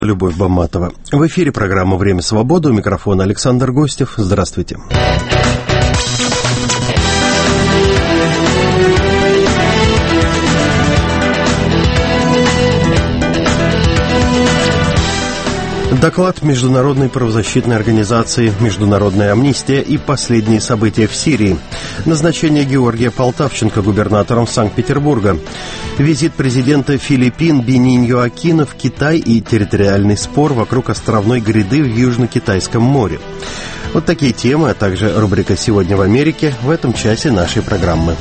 Любовь Бамматова. В эфире программа «Время свободы». У микрофона Александр Гостев. Здравствуйте. Доклад Международной правозащитной организации «Международная амнистия» и последние события в Сирии. Назначение Георгия Полтавченко губернатором Санкт-Петербурга. Визит президента Филиппин Бениньо Акино в Китай и территориальный спор вокруг островной гряды в Южно-Китайском море. Вот такие темы, а также рубрика «Сегодня в Америке» в этом часе нашей программы.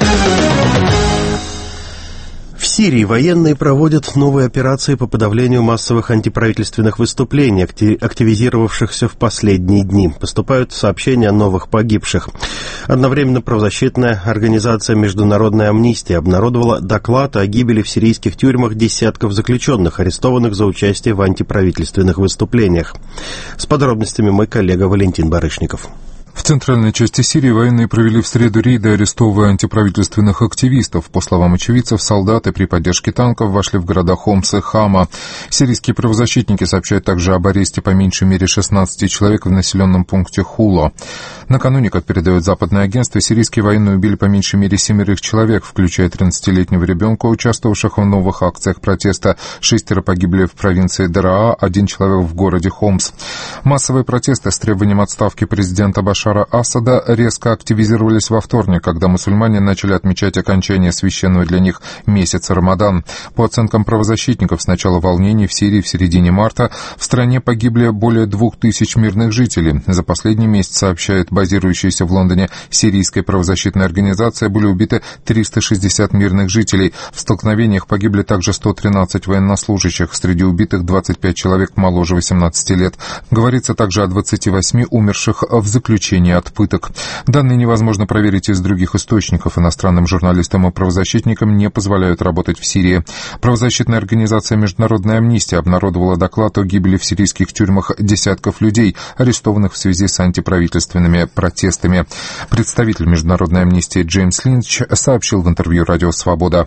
В Сирии военные проводят новые операции по подавлению массовых антиправительственных выступлений, активизировавшихся в последние дни. Поступают сообщения о новых погибших. Одновременно правозащитная организация «Международная амнистия» обнародовала доклад о гибели в сирийских тюрьмах десятков заключенных, арестованных за участие в антиправительственных выступлениях. С подробностями мой коллега Валентин Барышников. В центральной части Сирии военные провели в среду рейды, арестовывая антиправительственных активистов. По словам очевидцев, солдаты при поддержке танков вошли в города Хомс и Хама. Сирийские правозащитники сообщают также об аресте по меньшей мере 16 человек в населенном пункте Хуло. Накануне, как передает западное агентство, сирийские военные убили по меньшей мере 7 человек, включая 13-летнего ребенка, участвовавших в новых акциях протеста. 6 погибли в провинции Дараа, 1 человек в городе Хомс. Массовые протесты с требованием отставки президента Башара Асада резко активизировались во вторник, когда мусульмане начали отмечать окончание священного для них месяца Рамадан. По оценкам правозащитников, с начала волнений в Сирии в середине марта в стране погибли более 2000 мирных жителей. За последний месяц, сообщает базирующаяся в Лондоне сирийская правозащитная организация, были убиты 360 мирных жителей. В столкновениях погибли также 113 военнослужащих. Среди убитых 25 человек моложе 18 лет. Говорится также о 28 умерших в заключении от пыток. Данные невозможно проверить из других источников. Иностранным журналистам и правозащитникам не позволяют работать в Сирии. Правозащитная организация «Международная амнистия» обнародовала доклад о гибели в сирийских тюрьмах десятков людей, арестованных в связи с антиправительственными протестами. Представитель Международной амнистии Джеймс Линч сообщил в интервью «Радио Свобода».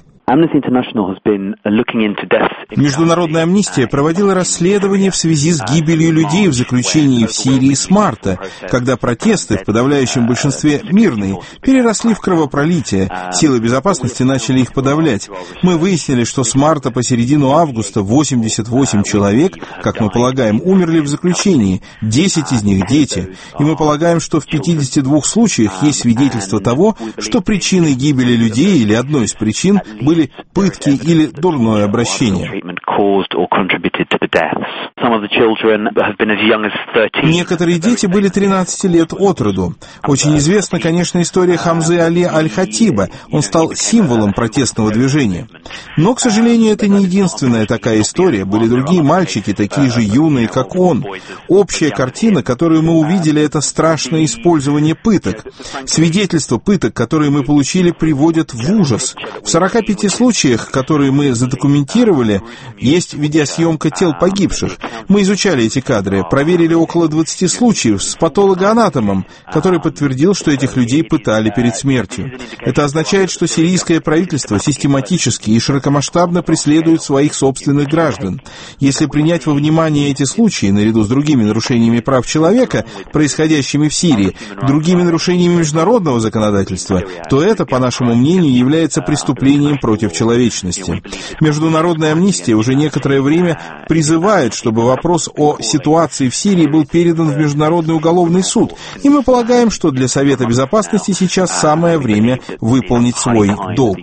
Международная амнистия проводила расследование в связи с гибелью людей в заключении в Сирии с марта, когда протесты, в подавляющем большинстве мирные, переросли в кровопролитие. Силы безопасности начали их подавлять. Мы выяснили, что с марта по середину августа 88 человек, как мы полагаем, умерли в заключении, 10 из них дети. И мы полагаем, что в 52 случаях есть свидетельство того, что причиной гибели людей или одной из причин были пытки или дурное обращение. Некоторые дети были 13 лет от роду. Очень известна, конечно, история Хамзы Али Аль-Хатиба. Он стал символом протестного движения. Но, к сожалению, это не единственная такая история. Были другие мальчики, такие же юные, как он. Общая картина, которую мы увидели, это страшное использование пыток. Свидетельства пыток, которые мы получили, приводят в ужас. В 45 случаях, которые мы задокументировали, есть видеосъемка тел погибших. Мы изучали эти кадры, проверили около 20 случаев с патологоанатомом, который подтвердил, что этих людей пытали перед смертью. Это означает, что сирийское правительство систематически и широкомасштабно преследует своих собственных граждан. Если принять во внимание эти случаи, наряду с другими нарушениями прав человека, происходящими в Сирии, другими нарушениями международного законодательства, то это, по нашему мнению, является преступлением против человечности. Международная амнистия уже некоторое время призывает, чтобы вопрос о ситуации в Сирии был передан в Международный уголовный суд, и мы полагаем, что для Совета Безопасности сейчас самое время выполнить свой долг.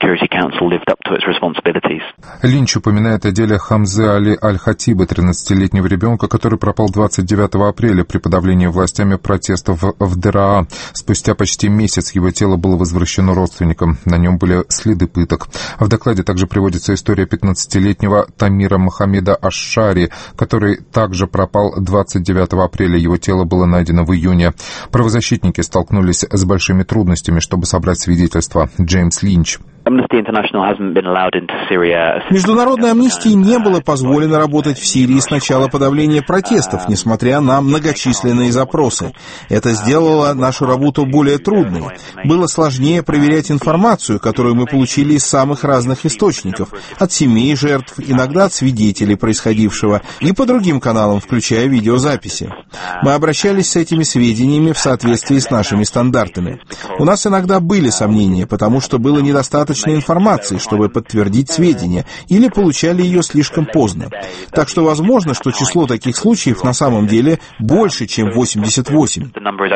Линч упоминает о деле Хамзы Али Аль-Хатиба, 13-летнего ребенка, который пропал 29 апреля при подавлении властями протестов в Дараа. Спустя почти месяц его тело было возвращено родственникам. На нем были следы пыток. В докладе также приводится история 15-летнего Тамира Мохаммеда Аш-Шари, который также пропал 29 апреля. Его тело было найдено в июне. Правозащитники столкнулись с большими трудностями, чтобы собрать свидетельства. Джеймс Линч. Международной амнистии не было позволено работать в Сирии с начала подавления протестов, несмотря на многочисленные запросы. Это сделало нашу работу более трудной. Было сложнее проверять информацию, которую мы получили из самых разных источников, от семей жертв, иногда от свидетелей происходившего, и по другим каналам, включая видеозаписи. Мы обращались с этими сведениями в соответствии с нашими стандартами. У нас иногда были сомнения, потому что было недостаточно информации, чтобы подтвердить сведения, или получали ее слишком поздно. Так что возможно, что число таких случаев на самом деле больше, чем 88.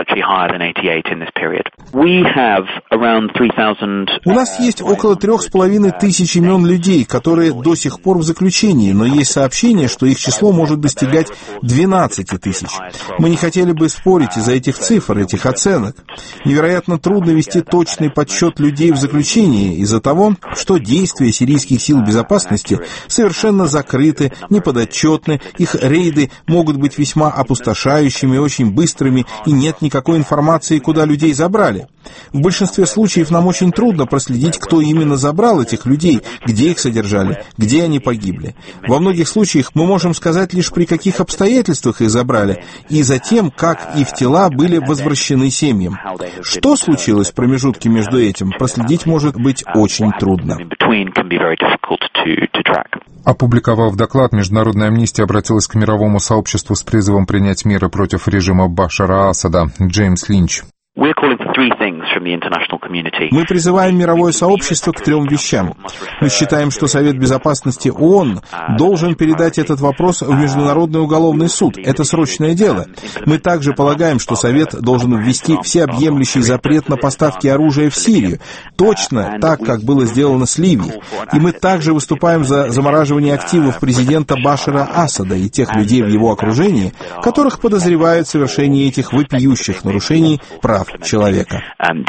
У нас есть около 3500 имен людей, которые до сих пор в заключении, но есть сообщение, что их число может достигать 12 тысяч. Мы не хотели бы спорить из-за этих цифр, этих оценок. Невероятно трудно вести точный подсчет людей в заключении из-за того, что действия сирийских сил безопасности совершенно закрыты, неподотчетны, их рейды могут быть весьма опустошающими, очень быстрыми, и нет никакой информации, куда людей забрали. В большинстве случаев нам очень трудно проследить, кто именно забрал этих людей, где их содержали, где они погибли. Во многих случаях мы можем сказать лишь, при каких обстоятельствах их забрали, и затем, как их тела были возвращены семьям. Что случилось в промежутке между этим, проследить может быть очень трудно. Опубликовав доклад, Международная амнистия обратилась к мировому сообществу с призывом принять меры против режима Башара Асада. Джеймс Линч. Мы призываем мировое сообщество к 3 вещам. Мы считаем, что Совет Безопасности ООН должен передать этот вопрос в Международный уголовный суд. Это срочное дело. Мы также полагаем, что Совет должен ввести всеобъемлющий запрет на поставки оружия в Сирию, точно так, как было сделано с Ливией. И мы также выступаем за замораживание активов президента Башара Асада и тех людей в его окружении, которых подозревают в совершении этих вопиющих нарушений прав человека.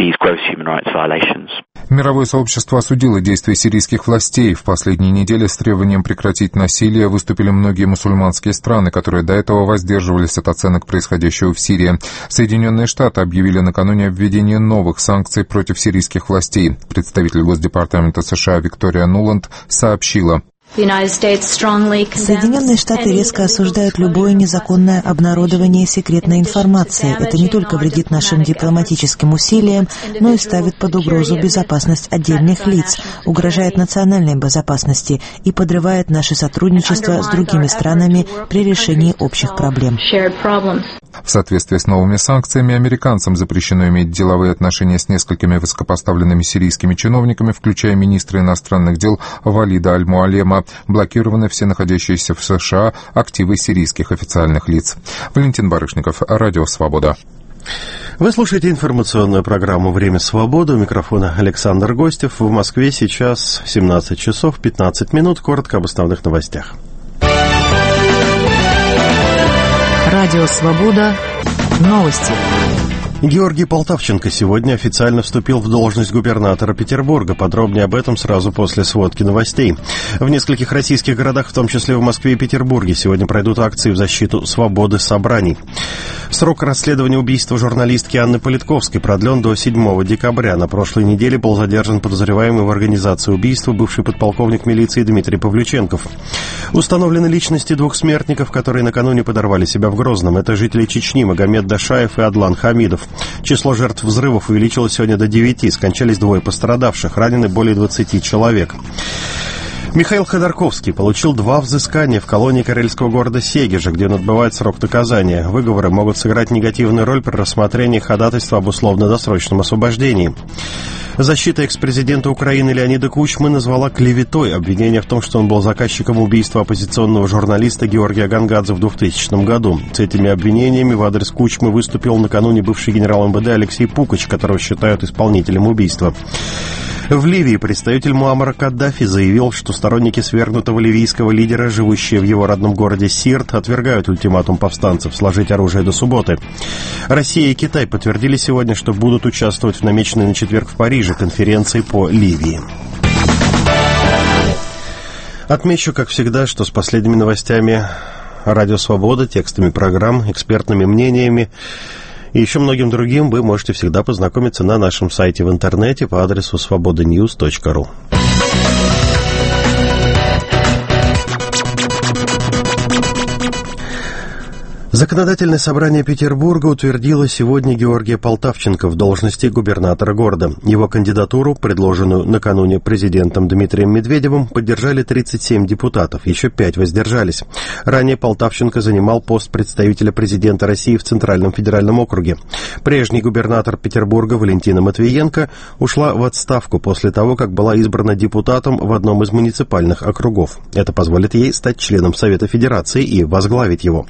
Мировое сообщество осудило действия сирийских властей. В последние недели с требованием прекратить насилие выступили многие мусульманские страны, которые до этого воздерживались от оценок происходящего в Сирии. Соединенные Штаты объявили накануне о введении новых санкций против сирийских властей. Представитель Госдепартамента США Виктория Нуланд сообщила: Соединенные Штаты резко осуждают любое незаконное обнародование секретной информации. Это не только вредит нашим дипломатическим усилиям, но и ставит под угрозу безопасность отдельных лиц, угрожает национальной безопасности и подрывает наше сотрудничество с другими странами при решении общих проблем. В соответствии с новыми санкциями, американцам запрещено иметь деловые отношения с несколькими высокопоставленными сирийскими чиновниками, включая министра иностранных дел Валида Аль-Муалема. Блокированы все находящиеся в США активы сирийских официальных лиц. Валентин Барышников, Радио Свобода. Вы слушаете информационную программу «Время свободы». У микрофона Александр Гостев. В Москве сейчас 17 часов 15 минут. Коротко об основных новостях. Радио «Свобода». Новости. Георгий Полтавченко сегодня официально вступил в должность губернатора Петербурга. Подробнее об этом сразу после сводки новостей. В нескольких российских городах, в том числе в Москве и Петербурге, сегодня пройдут акции в защиту свободы собраний. Срок расследования убийства журналистки Анны Политковской продлен до 7 декабря. На прошлой неделе был задержан подозреваемый в организации убийства бывший подполковник милиции Дмитрий Павлюченков. Установлены личности 2 смертников, которые накануне подорвали себя в Грозном. Это жители Чечни Магомед Дашаев и Адлан Хамидов. Число жертв взрывов увеличилось сегодня до 9, скончались 2 пострадавших, ранены более 20 человек. Михаил Ходорковский получил 2 взыскания в колонии карельского города Сегежа, где он отбывает срок наказания. Выговоры могут сыграть негативную роль при рассмотрении ходатайства об условно-досрочном освобождении. Защита экс-президента Украины Леонида Кучмы назвала клеветой обвинение в том, что он был заказчиком убийства оппозиционного журналиста Георгия Гангадзе в 2000 году. С этими обвинениями в адрес Кучмы выступил накануне бывший генерал МВД Алексей Пукач, которого считают исполнителем убийства. В Ливии представитель Муаммара Каддафи заявил, что сторонники свергнутого ливийского лидера, живущие в его родном городе Сирт, отвергают ультиматум повстанцев сложить оружие до субботы. Россия и Китай подтвердили сегодня, что будут участвовать в намеченной на четверг в Париже конференции по Ливии. Отмечу, как всегда, что с последними новостями Радио Свобода, текстами программ, экспертными мнениями И еще многим другим вы можете всегда познакомиться на нашем сайте в интернете по адресу svobodanews.ru. Законодательное собрание Петербурга утвердило сегодня Георгия Полтавченко в должности губернатора города. Его кандидатуру, предложенную накануне президентом Дмитрием Медведевым, поддержали 37 депутатов, еще 5 воздержались. Ранее Полтавченко занимал пост представителя президента России в Центральном федеральном округе. Прежний губернатор Петербурга Валентина Матвиенко ушла в отставку после того, как была избрана депутатом в одном из муниципальных округов. Это позволит ей стать членом Совета Федерации и возглавить его.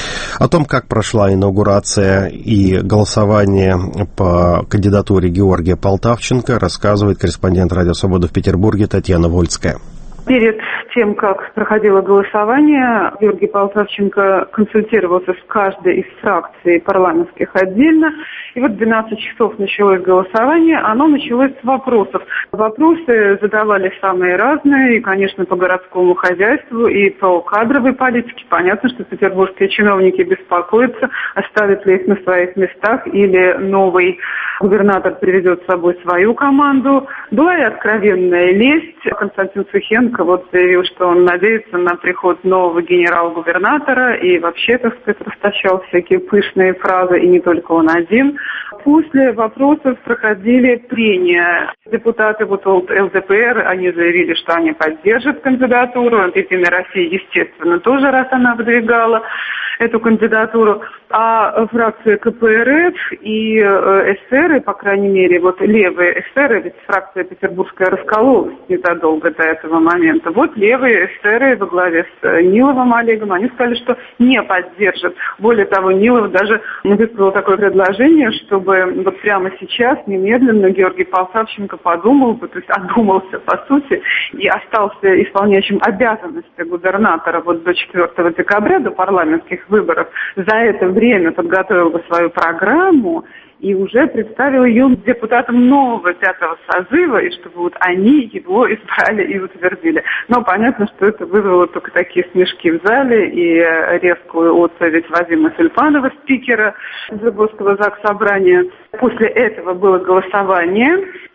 О том, как прошла инаугурация и голосование по кандидатуре Георгия Полтавченко, рассказывает корреспондент «Радио Свобода» в Петербурге Татьяна Вольская. Перед тем, как проходило голосование, Георгий Полтавченко консультировался с каждой из фракций парламентских отдельно. И вот в 12 часов началось голосование. Оно началось с вопросов. Вопросы задавали самые разные, и, конечно, по городскому хозяйству, и по кадровой политике. Понятно, что петербургские чиновники беспокоятся, оставят ли их на своих местах, или новый губернатор приведет с собой свою команду. Была и откровенная лесть. Константин Сухенко заявил, что он надеется на приход нового генерал-губернатора, и вообще, так сказать, растащал всякие пышные фразы, и не только он один. После вопросов проходили прения. Депутаты от ЛДПР, они заявили, что они поддержат кандидатуру. Единая Россия, естественно, тоже, раз она выдвигала эту кандидатуру. А фракция КПРФ и эсеры, по крайней мере, левые эсеры, ведь фракция петербургская раскололась незадолго до этого момента. Левые эсеры во главе с Ниловым Олегом, они сказали, что не поддержат. Более того, Нилов даже высказал такое предложение, чтобы прямо сейчас, немедленно, Георгий Полтавченко одумался, по сути, и остался исполняющим обязанности губернатора до 4 декабря, до парламентских выборов. За это время подготовил бы свою программу и уже представил ее депутатам нового 5-го созыва, и чтобы они его избрали и утвердили. Но понятно, что это вызвало только такие смешки в зале и резкую отповедь Вадима Сульпанова, спикера Петербургского заксобрания. После этого было голосование.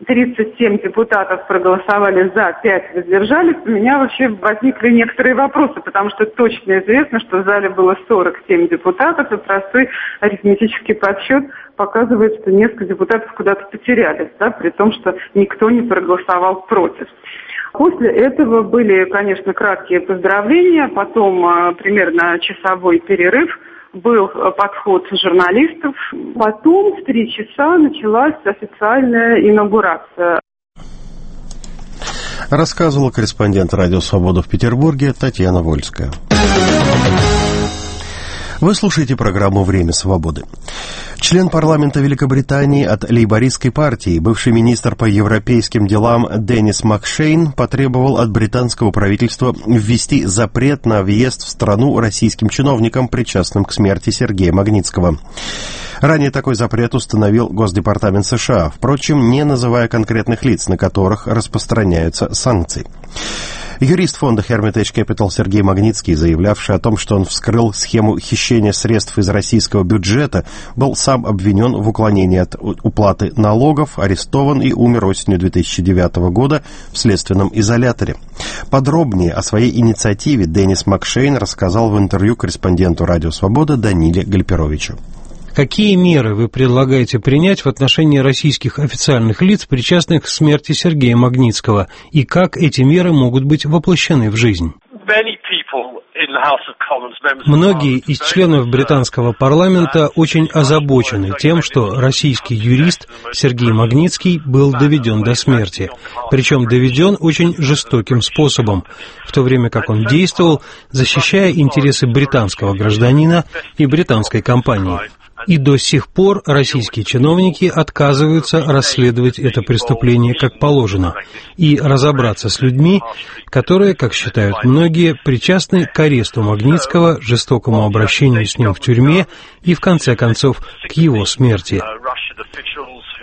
37 депутатов проголосовали за, 5 воздержались. У меня вообще возникли некоторые вопросы, потому что точно известно, что в зале было 47 депутатов, и простой арифметический подсчет показывает, что несколько депутатов куда-то потерялись, при том, что никто не проголосовал против. После этого были, конечно, краткие поздравления, потом примерно часовой перерыв, был подход журналистов, потом в 3 часа началась официальная инаугурация. Рассказывала корреспондент «Радио Свобода» в Петербурге Татьяна Вольская. Вы слушаете программу «Время свободы». Член парламента Великобритании от лейбористской партии, бывший министр по европейским делам Деннис Макшейн потребовал от британского правительства ввести запрет на въезд в страну российским чиновникам, причастным к смерти Сергея Магнитского. Ранее такой запрет установил Госдепартамент США, впрочем, не называя конкретных лиц, на которых распространяются санкции. Юрист фонда Hermitage Capital Сергей Магнитский, заявлявший о том, что он вскрыл схему хищения средств из российского бюджета, был сам обвинен в уклонении от уплаты налогов, арестован и умер осенью 2009 года в следственном изоляторе. Подробнее о своей инициативе Деннис Макшейн рассказал в интервью корреспонденту «Радио Свобода» Даниле Гальперовичу. Какие меры вы предлагаете принять в отношении российских официальных лиц, причастных к смерти Сергея Магнитского, и как эти меры могут быть воплощены в жизнь? Многие из членов британского парламента очень озабочены тем, что российский юрист Сергей Магнитский был доведен до смерти. Причем доведен очень жестоким способом, в то время как он действовал, защищая интересы британского гражданина и британской компании. И до сих пор российские чиновники отказываются расследовать это преступление как положено и разобраться с людьми, которые, как считают многие, причастны к аресту Магнитского, жестокому обращению с ним в тюрьме и, в конце концов, к его смерти.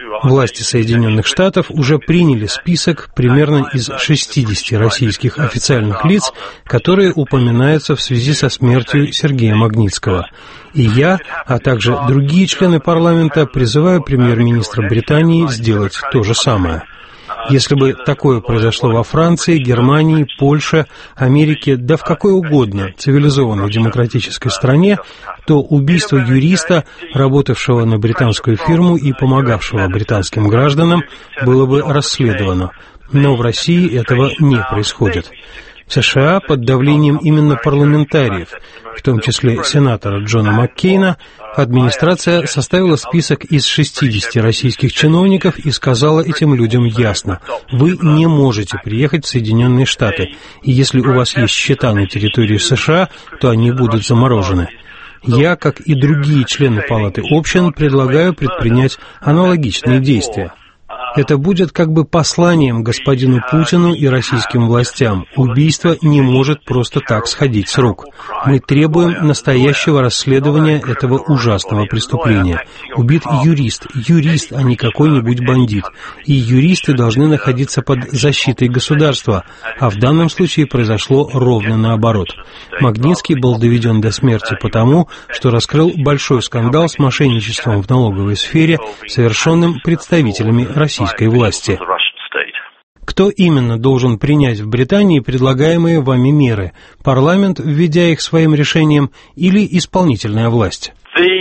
Власти Соединенных Штатов уже приняли список примерно из 60 российских официальных лиц, которые упоминаются в связи со смертью Сергея Магнитского. И я, а также другие члены парламента призываю премьер-министра Британии сделать то же самое. Если бы такое произошло во Франции, Германии, Польше, Америке, да в какой угодно цивилизованной демократической стране, то убийство юриста, работавшего на британскую фирму и помогавшего британским гражданам, было бы расследовано. Но в России этого не происходит. В США под давлением именно парламентариев, в том числе сенатора Джона Маккейна, администрация составила список из 60 российских чиновников и сказала этим людям ясно: вы не можете приехать в Соединенные Штаты, и если у вас есть счета на территории США, то они будут заморожены. Я, как и другие члены Палаты общин, предлагаю предпринять аналогичные действия. Это будет как бы посланием господину Путину и российским властям. Убийство не может просто так сходить с рук. Мы требуем настоящего расследования этого ужасного преступления. Убит юрист, а не какой-нибудь бандит. И юристы должны находиться под защитой государства, а в данном случае произошло ровно наоборот. Магнитский был доведен до смерти потому, что раскрыл большой скандал с мошенничеством в налоговой сфере, совершенным представителями российской власти. Кто именно должен принять в Британии предлагаемые вами меры? Парламент, введя их своим решением, или исполнительная власть?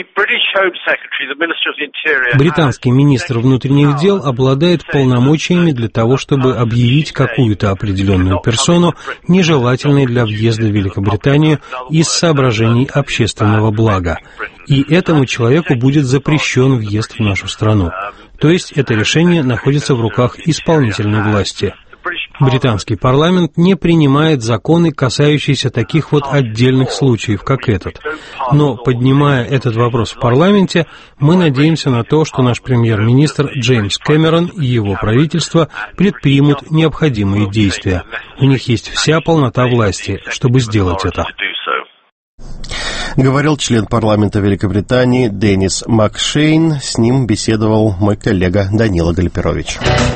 Британский министр внутренних дел обладает полномочиями для того, чтобы объявить какую-то определенную персону нежелательной для въезда в Великобританию из соображений общественного блага. И этому человеку будет запрещен въезд в нашу страну. То есть это решение находится в руках исполнительной власти. Британский парламент не принимает законы, касающиеся таких вот отдельных случаев, как этот. Но, поднимая этот вопрос в парламенте, мы надеемся на то, что наш премьер-министр Джеймс Кэмерон и его правительство предпримут необходимые действия. У них есть вся полнота власти, чтобы сделать это. Говорил член парламента Великобритании Деннис Макшейн. С ним беседовал мой коллега Данила Гальперович.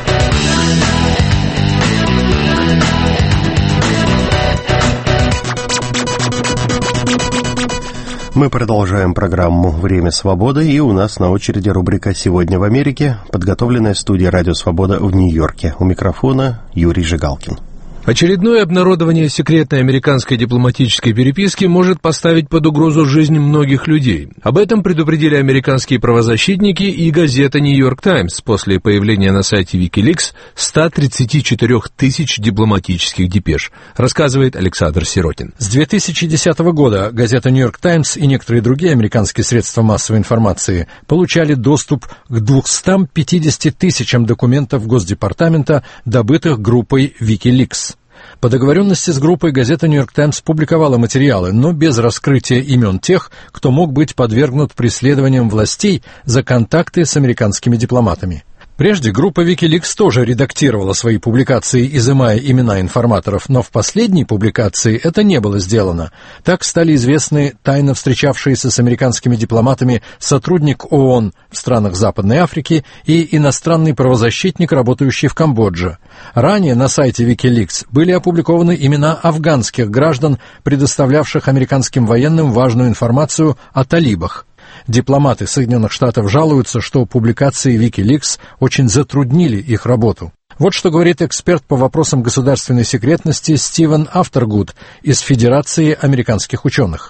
Мы продолжаем программу «Время свободы», и у нас на очереди рубрика «Сегодня в Америке», подготовленная студией «Радио Свобода» в Нью-Йорке. У микрофона Юрий Жигалкин. Очередное обнародование секретной американской дипломатической переписки может поставить под угрозу жизнь многих людей. Об этом предупредили американские правозащитники и газета «Нью-Йорк Таймс» после появления на сайте Wikileaks 134 тысяч дипломатических депеш, рассказывает Александр Сиротин. С 2010 года газета «Нью-Йорк Таймс» и некоторые другие американские средства массовой информации получали доступ к 250 тысячам документов Госдепартамента, добытых группой Wikileaks. По договоренности с группой газета «Нью-Йорк Таймс» публиковала материалы, но без раскрытия имен тех, кто мог быть подвергнут преследованиям властей за контакты с американскими дипломатами. Прежде группа Wikileaks тоже редактировала свои публикации, изымая имена информаторов, но в последней публикации это не было сделано. Так стали известны тайно встречавшиеся с американскими дипломатами сотрудник ООН в странах Западной Африки и иностранный правозащитник, работающий в Камбодже. Ранее на сайте Wikileaks были опубликованы имена афганских граждан, предоставлявших американским военным важную информацию о талибах. Дипломаты Соединенных Штатов жалуются, что публикации Wikileaks очень затруднили их работу. Вот что говорит эксперт по вопросам государственной секретности Стивен Афтергуд из Федерации американских ученых.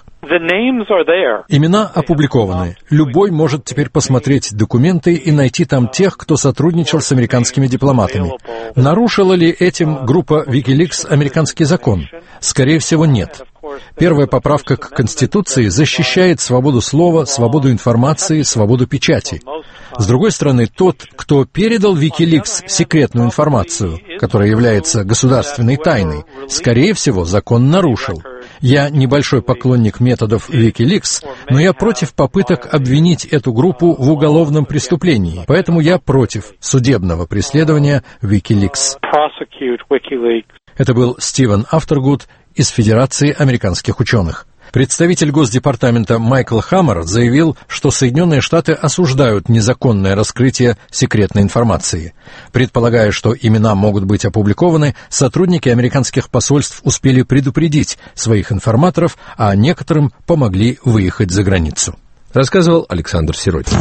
Имена опубликованы. Любой может теперь посмотреть документы и найти там тех, кто сотрудничал с американскими дипломатами. Нарушила ли этим группа Wikileaks американский закон? Скорее всего, нет. Первая поправка к Конституции защищает свободу слова, свободу информации, свободу печати. С другой стороны, тот, кто передал Wikileaks секретную информацию, которая является государственной тайной, скорее всего, закон нарушил. Я небольшой поклонник методов Wikileaks, но я против попыток обвинить эту группу в уголовном преступлении, поэтому я против судебного преследования Wikileaks. Это был Стивен Афтергуд из Федерации американских ученых. Представитель Госдепартамента Майкл Хаммер заявил, что Соединенные Штаты осуждают незаконное раскрытие секретной информации. Предполагая, что имена могут быть опубликованы, сотрудники американских посольств успели предупредить своих информаторов, а некоторым помогли выехать за границу. Рассказывал Александр Сиротин.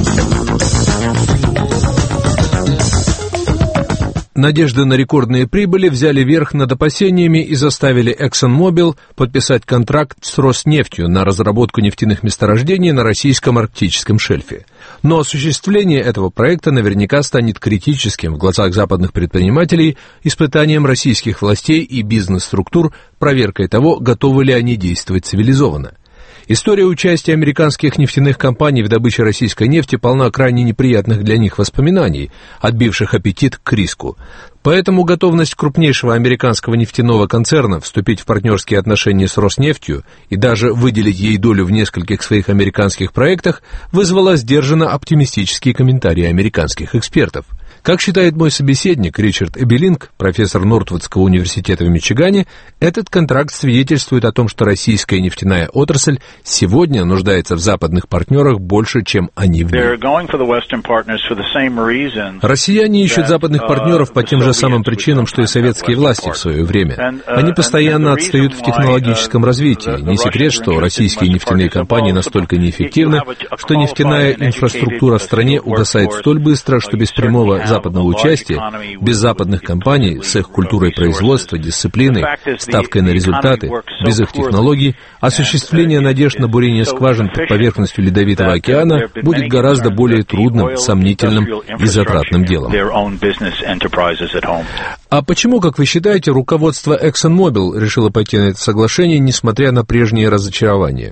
Надежды на рекордные прибыли взяли верх над опасениями и заставили ExxonMobil подписать контракт с Роснефтью на разработку нефтяных месторождений на российском арктическом шельфе. Но осуществление этого проекта наверняка станет критическим в глазах западных предпринимателей, испытанием российских властей и бизнес-структур, проверкой того, готовы ли они действовать цивилизованно. История участия американских нефтяных компаний в добыче российской нефти полна крайне неприятных для них воспоминаний, отбивших аппетит к риску. Поэтому готовность крупнейшего американского нефтяного концерна вступить в партнерские отношения с Роснефтью и даже выделить ей долю в нескольких своих американских проектах вызвала сдержанно оптимистические комментарии американских экспертов. Как считает мой собеседник Ричард Эбелинг, профессор Нортвудского университета в Мичигане, этот контракт свидетельствует о том, что российская нефтяная отрасль сегодня нуждается в западных партнерах больше, чем они в ней. Россияне ищут западных партнеров по тем же самым причинам, что и советские власти в свое время. Они постоянно отстают в технологическом развитии. Не секрет, что российские нефтяные компании настолько неэффективны, что нефтяная инфраструктура в стране угасает столь быстро, что без прямого западного участия, без западных компаний с их культурой производства, дисциплиной, ставкой на результаты, без их технологий, осуществление надежд на бурение скважин под поверхностью Ледовитого океана будет гораздо более трудным, сомнительным и затратным делом. А почему, как вы считаете, руководство ExxonMobil решило пойти на это соглашение, несмотря на прежние разочарования?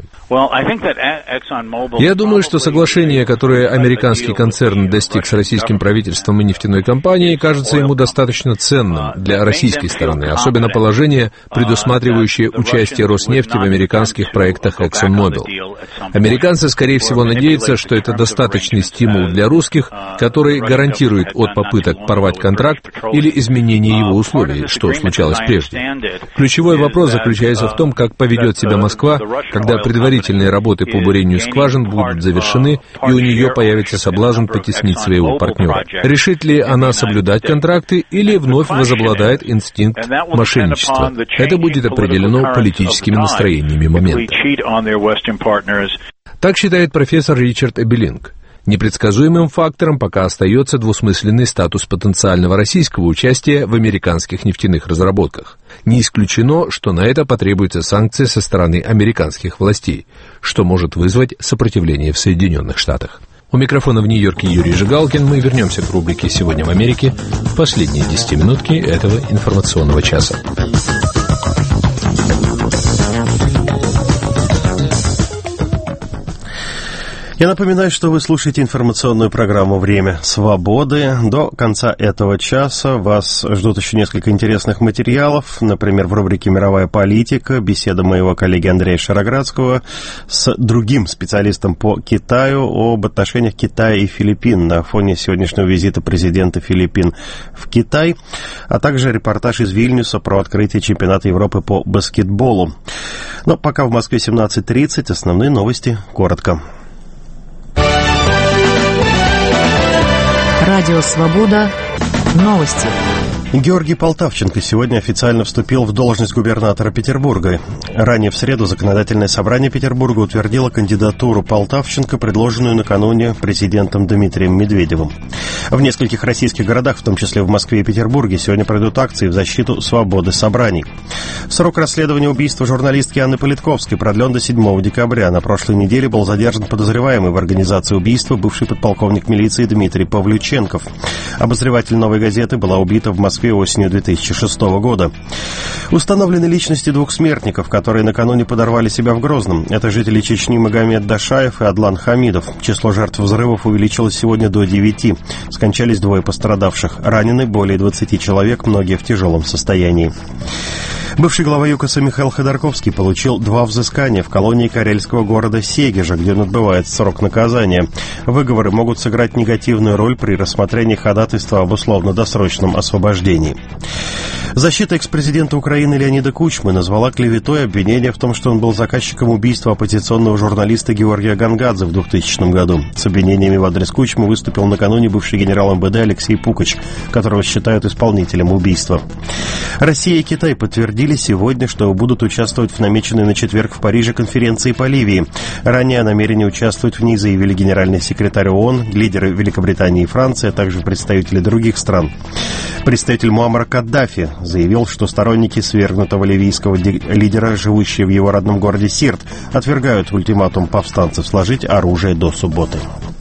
Я думаю, что соглашение, которое американский концерн достиг с российским правительством и нефтяной компанией, кажется ему достаточно ценным для российской стороны, особенно положение, предусматривающее участие Роснефти в американских проектах ExxonMobil. Американцы, скорее всего, надеются, что это достаточный стимул для русских, который гарантирует от попыток порвать контракт или изменения его условий, что случалось прежде. Ключевой вопрос заключается в том, как поведет себя Москва, когда предварительные работы по бурению скважин будут завершены, и у нее появится соблазн потеснить своего партнера. Решит ли она соблюдать контракты или вновь возобладает инстинкт мошенничества? Это будет определено политическими настроениями момента. Так считает профессор Ричард Эбелинг. Непредсказуемым фактором пока остается двусмысленный статус потенциального российского участия в американских нефтяных разработках. Не исключено, что на это потребуются санкции со стороны американских властей, что может вызвать сопротивление в Соединенных Штатах. У микрофона в Нью-Йорке Юрий Жигалкин. Мы вернемся к рубрике «Сегодня в Америке» в последние 10 минутки этого информационного часа. Я напоминаю, что вы слушаете информационную программу «Время свободы». До конца этого часа вас ждут еще несколько интересных материалов. Например, в рубрике «Мировая политика» беседа моего коллеги Андрея Шароградского с другим специалистом по Китаю об отношениях Китая и Филиппин на фоне сегодняшнего визита президента Филиппин в Китай, а также репортаж из Вильнюса про открытие чемпионата Европы по баскетболу. Но пока в Москве 17:30, основные новости коротко. Радио «Свобода». Новости. Георгий Полтавченко сегодня официально вступил в должность губернатора Петербурга. Ранее в среду Законодательное собрание Петербурга утвердило кандидатуру Полтавченко, предложенную накануне президентом Дмитрием Медведевым. В нескольких российских городах, в том числе в Москве и Петербурге, сегодня пройдут акции в защиту свободы собраний. Срок расследования убийства журналистки Анны Политковской продлен до 7 декабря. На прошлой неделе был задержан подозреваемый в организации убийства бывший подполковник милиции Дмитрий Павлюченков. Обозреватель «Новой газеты» была убита в Москве осенью 2006 года. Установлены личности двух смертников, которые накануне подорвали себя в Грозном. Это жители Чечни Магомед Дашаев и Адлан Хамидов. Число жертв взрывов увеличилось сегодня до 9. Скончались 2 пострадавших. Ранены более 20 человек, многие в тяжелом состоянии. Бывший глава ЮКОСа Михаил Ходорковский получил 2 взыскания в колонии карельского города Сегежа, где он отбывает срок наказания. Выговоры могут сыграть негативную роль при рассмотрении ходатайства об условно-досрочном освобождении. Защита экс-президента Украины Леонида Кучмы назвала клеветой обвинение в том, что он был заказчиком убийства оппозиционного журналиста Георгия Гонгадзе в 2000 году. С обвинениями в адрес Кучмы выступил накануне бывший генерал МВД Алексей Пукач, которого считают исполнителем убийства. Россия и Китай подтвердили сегодня, что будут участвовать в намеченной на четверг в Париже конференции по Ливии. Ранее о намерении участвовать в ней заявили генеральный секретарь ООН, лидеры Великобритании и Франции, а также представители других стран. Представитель Муаммар Каддафи заявил, что сторонники свергнутого ливийского лидера, живущие в его родном городе Сирт, отвергают ультиматум повстанцев сложить оружие до субботы.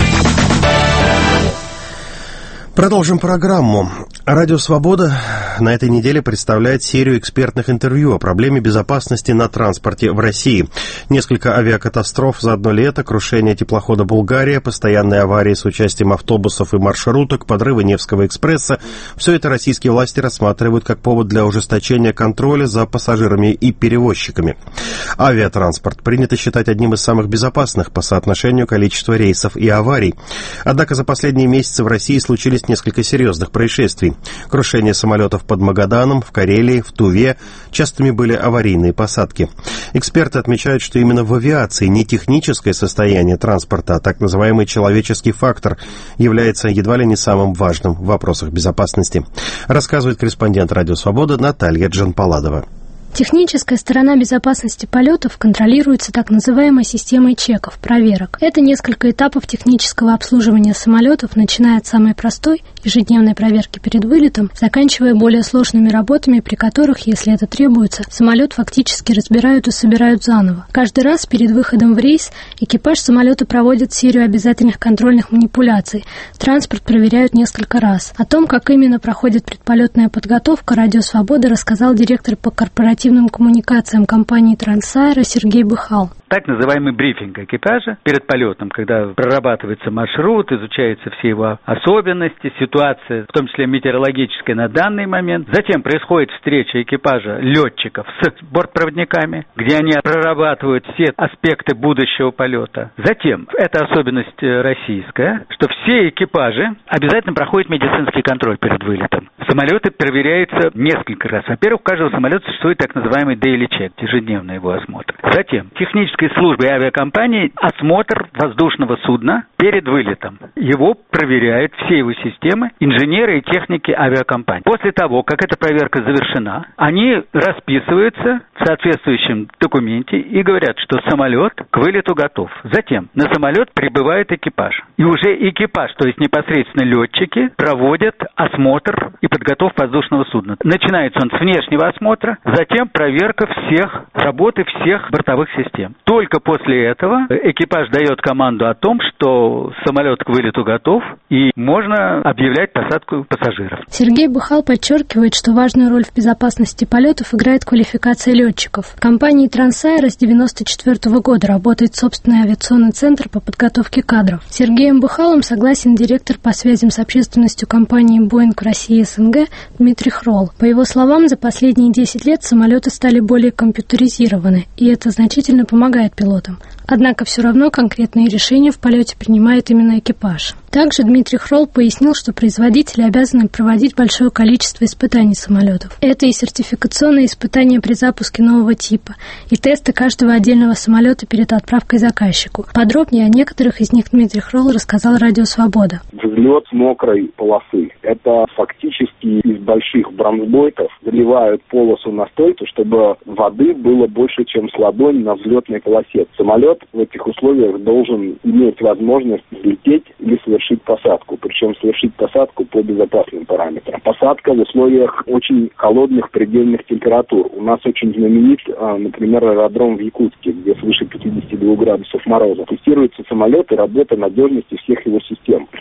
Продолжим программу. Радио «Свобода» на этой неделе представляет серию экспертных интервью о проблеме безопасности на транспорте в России. Несколько авиакатастроф за одно лето, крушение теплохода «Булгария», постоянные аварии с участием автобусов и маршруток, подрывы Невского экспресса – все это российские власти рассматривают как повод для ужесточения контроля за пассажирами и перевозчиками. Авиатранспорт принято считать одним из самых безопасных по соотношению количества рейсов и аварий. Однако за последние месяцы в России случились несколько серьезных происшествий. Крушение самолетов под Магаданом, в Карелии, в Туве. Частыми были аварийные посадки. Эксперты отмечают, что именно в авиации не техническое состояние транспорта, а так называемый человеческий фактор является едва ли не самым важным в вопросах безопасности. Рассказывает корреспондент «Радио Свобода» Наталья Джанпаладова. Техническая сторона безопасности полетов контролируется так называемой системой чеков, проверок. Это несколько этапов технического обслуживания самолетов, начиная от самой простой ежедневной проверки перед вылетом, заканчивая более сложными работами, при которых, если это требуется, самолет фактически разбирают и собирают заново. Каждый раз перед выходом в рейс экипаж самолета проводит серию обязательных контрольных манипуляций. Транспорт проверяют несколько раз. О том, как именно проходит предполетная подготовка, «Радио Свобода» рассказал директор по корпоративным коммуникациям компании «Трансаэро» Сергей Быхал. Так называемый брифинг экипажа перед полетом, когда прорабатывается маршрут, изучаются все его особенности, ситуация, в том числе метеорологическая на данный момент. Затем происходит встреча экипажа летчиков с бортпроводниками, где они прорабатывают все аспекты будущего полета. Затем, это особенность российская, что все экипажи обязательно проходят медицинский контроль перед вылетом. Самолеты проверяются несколько раз. Во-первых, у каждого самолета существует так называемый daily check, ежедневный его осмотр. Затем, технической службой авиакомпании осмотр воздушного судна перед вылетом. Его проверяют все его системы, инженеры и техники авиакомпании. После того, как эта проверка завершена, они расписываются в соответствующем документе и говорят, что самолет к вылету готов. Затем на самолет прибывает экипаж. И уже экипаж, то есть непосредственно летчики, проводят осмотр и подготовку воздушного судна. Начинается он с внешнего осмотра, затем проверка всех работы всех бортовых систем. Только после этого экипаж дает команду о том, что самолет к вылету готов и можно объявлять посадку пассажиров. Сергей Быхал подчеркивает, что важную роль в безопасности полетов играет квалификация летчиков. В компании «Трансаэро» с 1994 года работает собственный авиационный центр по подготовке кадров. С Сергеем Быхалом согласен директор по связям с общественностью компании «Боинг России СНГ» Дмитрий Хролл. По его словам, за последние 10 лет самолеты стали более компьютеризированы, и это значительно помогает пилотам. Однако все равно конкретные решения в полете принимает именно экипаж. Также Дмитрий Хролл пояснил, что производители обязаны проводить большое количество испытаний самолетов. Это и сертификационные испытания при запуске нового типа, и тесты каждого отдельного самолета перед отправкой заказчику. Подробнее о некоторых из них Дмитрий Хролл рассказал «Радио Свобода». Взлет с мокрой полосы. Это фактически из больших бронзбойтов заливают полосу настолько, чтобы воды было больше, чем с ладони на взлетной полосе. Самолет в этих условиях должен иметь возможность взлететь или совершить посадку, причем совершить посадку по безопасным параметрам. Посадка в условиях очень холодных предельных температур. У нас очень знаменит, например, аэродром в Якутске, где свыше 52 градусов мороза. Тестируются самолеты, работа надежности всех его систем. Причем тестируются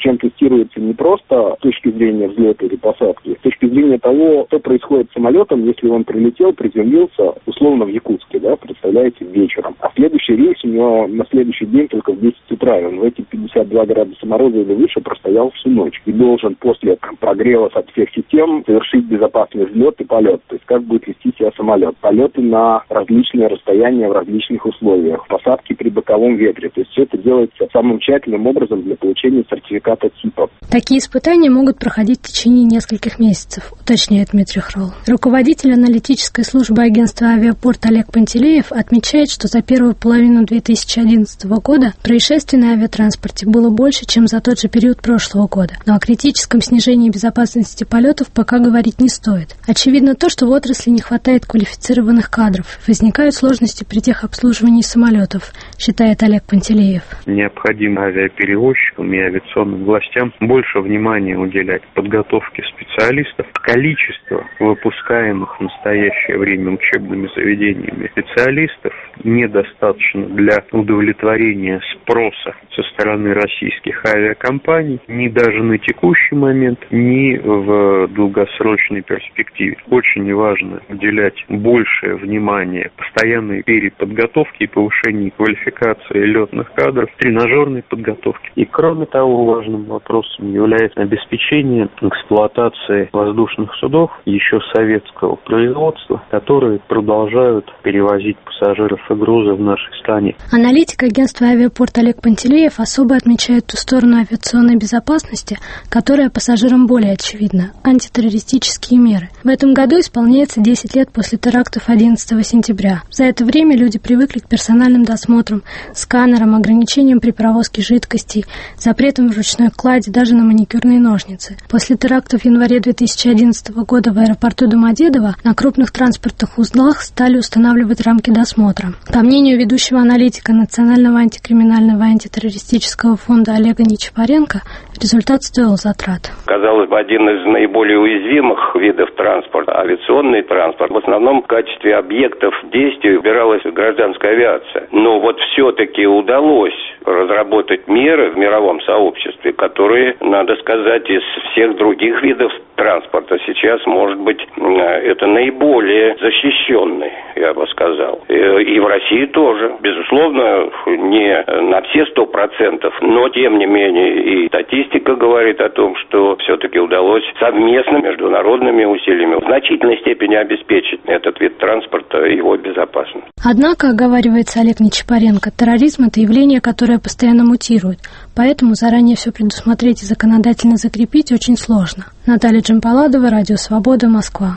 тестируется не просто с точки зрения взлета или посадки, с точки зрения того, что происходит с самолетом, если он прилетел, приземлился, условно, в Якутске, да, представляете, вечером. А следующий рейс у него на следующий день только в 10 утра, и он в эти 52 градуса мороза или выше простоял всю ночь. И должен после прогрева от всех систем совершить безопасный взлет и полет. То есть как будет вести себя самолет. Полеты на различные расстояния в различных условиях. Посадки при боковом ветре. То есть все это делается самым тщательным образом для получения сертификата типа. Такие испытания могут проходить в течение нескольких месяцев, уточняет Дмитрий Хрол. Руководитель аналитической службы агентства «Авиапорт» Олег Пантелеев отмечает, что за первую половину 2011 года происшествий на авиатранспорте было больше, чем за тот же период прошлого года. Но о критическом снижении безопасности полетов пока говорить не стоит. Очевидно то, что в отрасли не хватает квалифицированных кадров. Возникают сложности при техобслуживании самолетов, считает Олег Пантелеев. Необходимо авиаперевозчикам и авиационным властям больше внимания уделять подготовке специалистов. Количество выпускаемых в настоящее время учебными заведениями специалистов недостаточно для удовлетворения спроса со стороны российских авиакомпаний ни даже на текущий момент, ни в долгосрочной перспективе. Очень важно уделять большее внимание постоянной переподготовке и повышению квалификации летных кадров, тренажерной подготовки. И кроме того, важным вопросом является обеспечение эксплуатации воздушных судов еще советского производства, которые продолжают перевозить пассажиров и грузы в нашей стране. Аналитик агентства «Авиапорт» Олег Пантелеев особо отмечает ту сторону авиационной безопасности, которая пассажирам более очевидна – антитеррористические меры. В этом году исполняется 10 лет после терактов 11 сентября. За это время люди привыкли к персональным досмотрам, сканерам, ограничениям при провозке жидкостей, запретам в ручной клади, даже на маникюрные ножницы. После терактов в январе 2011 года в аэропорту Домодедово на крупных транспортных узлах стали устанавливать рамки досмотра. По мнению ведущего аналитика Национального антикриминального и антитеррористического фонда Олега Нечапаренко, результат стоил затрат. Казалось бы, один из наиболее уязвимых видов транспорта, авиационный транспорт, в основном в качестве объектов действий выбиралась гражданская авиация. Но вот все-таки удалось разработать меры в мировом сообществе, которые, надо сказать, из всех других видов транспорта сейчас, может быть, это наиболее защищенный, я бы сказал. И в России тоже. Безусловно, не на все 100%, но, тем не менее, и статистика говорит о том, что все-таки удалось совместно международными усилиями в значительной степени обеспечить этот вид транспорта и его безопасность. Однако, оговаривается Олег Нечапаренко, терроризм – это явление, которое постоянно мутирует, поэтому заранее все предусмотреть и законодательно закрепить очень сложно. Наталья Джампаладова, Радио Свобода, Москва.